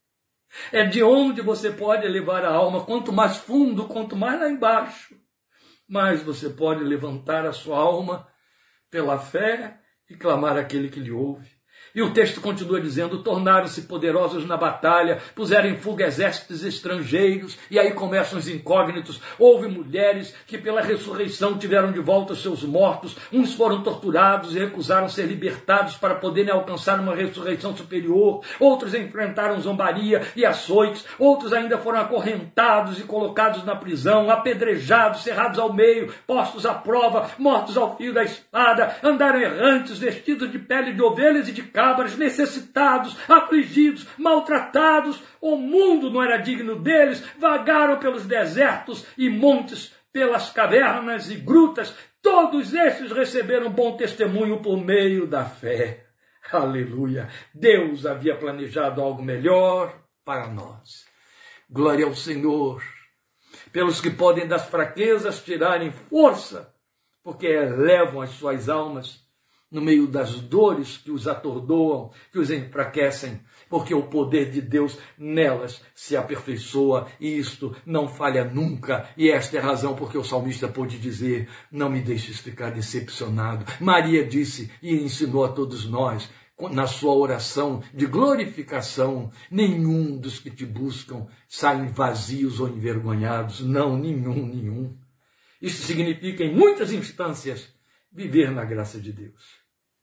É de onde você pode elevar a alma, quanto mais fundo, quanto mais lá embaixo, mais você pode levantar a sua alma pela fé e clamar àquele que lhe ouve. E o texto continua dizendo, tornaram-se poderosos na batalha, puseram em fuga exércitos estrangeiros, e aí começam os incógnitos. Houve mulheres que pela ressurreição tiveram de volta os seus mortos, uns foram torturados e recusaram ser libertados para poderem alcançar uma ressurreição superior, outros enfrentaram zombaria e açoites, outros ainda foram acorrentados e colocados na prisão, apedrejados, cerrados ao meio, postos à prova, mortos ao fio da espada, andaram errantes, vestidos de pele de ovelhas e de cabras, necessitados, afligidos, maltratados. O mundo não era digno deles, vagaram pelos desertos e montes, pelas cavernas e grutas. Todos esses receberam bom testemunho por meio da fé. Aleluia! Deus havia planejado algo melhor para nós. Glória ao Senhor, pelos que podem das fraquezas tirarem força, porque elevam as suas almas no meio das dores que os atordoam, que os enfraquecem, porque o poder de Deus nelas se aperfeiçoa, e isto não falha nunca. E esta é a razão porque o salmista pôde dizer, não me deixes ficar decepcionado. Maria disse e ensinou a todos nós, na sua oração de glorificação, nenhum dos que te buscam saem vazios ou envergonhados. Não, nenhum. Isso significa, em muitas instâncias, viver na graça de Deus.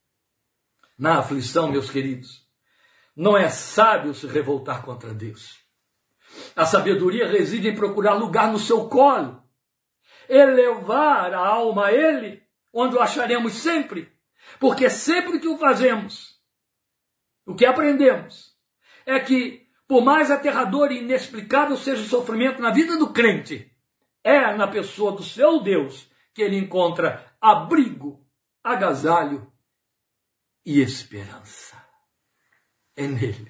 Na aflição, meus queridos, não é sábio se revoltar contra Deus. A sabedoria reside em procurar lugar no seu colo, elevar a alma a Ele, onde o acharemos sempre, porque sempre que o fazemos, o que aprendemos é que, por mais aterrador e inexplicável seja o sofrimento na vida do crente, é na pessoa do seu Deus que ele encontra abrigo, agasalho e esperança. É nele.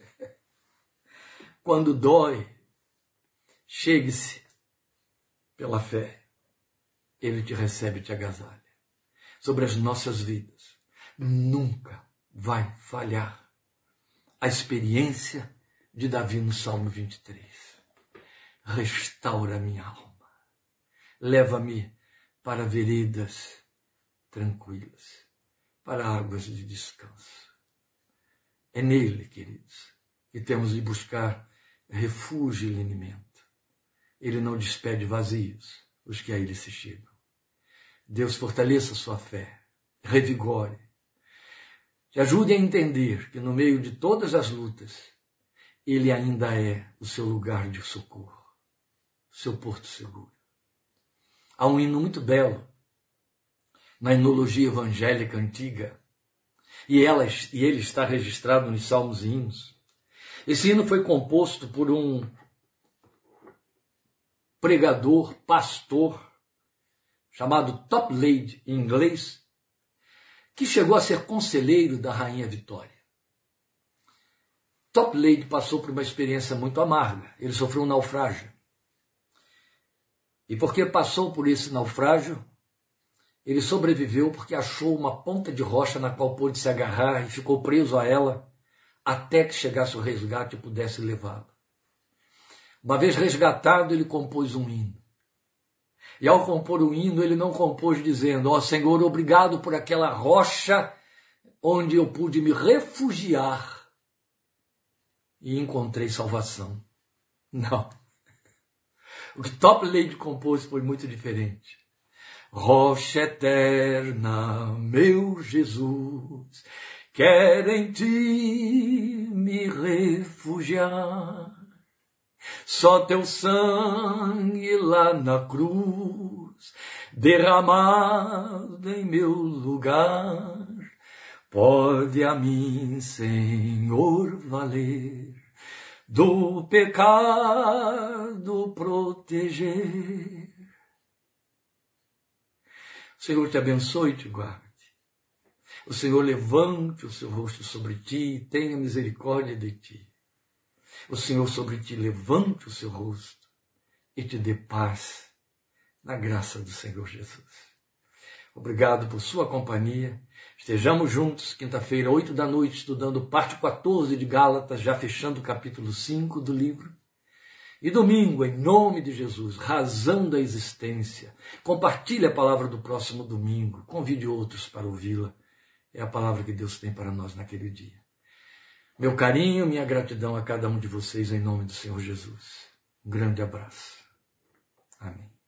Quando dói, chegue-se pela fé. Ele te recebe e te agasalha. Sobre as nossas vidas, nunca vai falhar a experiência de Davi no Salmo 23. Restaura minha alma. Leva-me para veredas tranquilas, para águas de descanso. É nele, queridos, que temos de buscar refúgio e lenimento. Ele não despede vazios os que a ele se chegam. Deus fortaleça a sua fé, revigore, te ajude a entender que no meio de todas as lutas, ele ainda é o seu lugar de socorro, o seu porto seguro. Há um hino muito belo na enologia evangélica antiga. E ele está registrado nos Salmos e Hinos. Esse hino foi composto por um pregador, pastor, chamado Toplady, em inglês, que chegou a ser conselheiro da Rainha Vitória. Toplady passou por uma experiência muito amarga. Ele sofreu um naufrágio. E porque passou por esse naufrágio, ele sobreviveu porque achou uma ponta de rocha na qual pôde se agarrar e ficou preso a ela até que chegasse o resgate e pudesse levá-lo. Uma vez resgatado, ele compôs um hino. E ao compor o hino, ele não compôs dizendo: ó Senhor, obrigado por aquela rocha onde eu pude me refugiar e encontrei salvação. Não. O que Toplady compôs foi muito diferente. Rocha eterna, meu Jesus, quero em ti me refugiar. Só teu sangue lá na cruz, derramado em meu lugar, pode a mim, Senhor, valer, do pecado proteger. O Senhor te abençoe e te guarde. O Senhor levante o seu rosto sobre ti e tenha misericórdia de ti. O Senhor sobre ti levante o seu rosto e te dê paz na graça do Senhor Jesus. Obrigado por sua companhia. Estejamos juntos, quinta-feira, 20h, estudando parte 14 de Gálatas, já fechando o capítulo 5 do livro. E domingo, em nome de Jesus, razão da existência. Compartilhe a palavra do próximo domingo. Convide outros para ouvi-la. É a palavra que Deus tem para nós naquele dia. Meu carinho, minha gratidão a cada um de vocês em nome do Senhor Jesus. Um grande abraço. Amém.